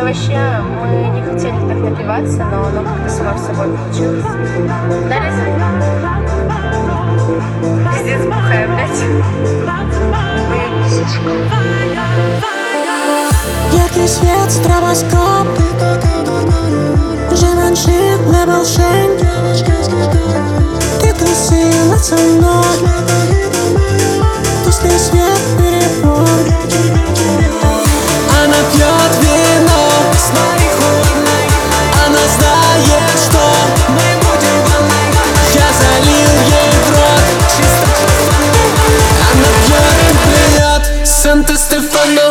вообще мы не хотели так напиваться, но оно как-то само собой получилось. Да, Лиза? Пиздец, бухая, блядь. Яркий свет, стробоскоп, Живанши, левел шейн. Ты тусила со мной, тусклый свет, перебор. Она пьет вино с марихуаной. Она знает, что мы будем в ванной. Я залил ей в рот чисто. Она пьет и плюет Санта-Стефано.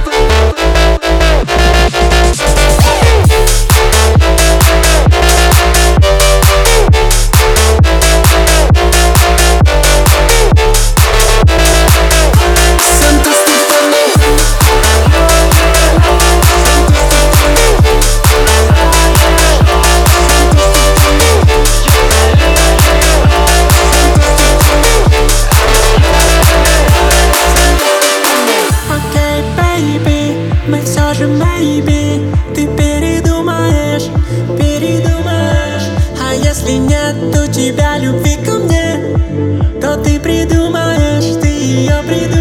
Мы все же maybe. Ты передумаешь. А если нет у тебя любви ко мне, то ты придумаешь, ты ее придумаешь.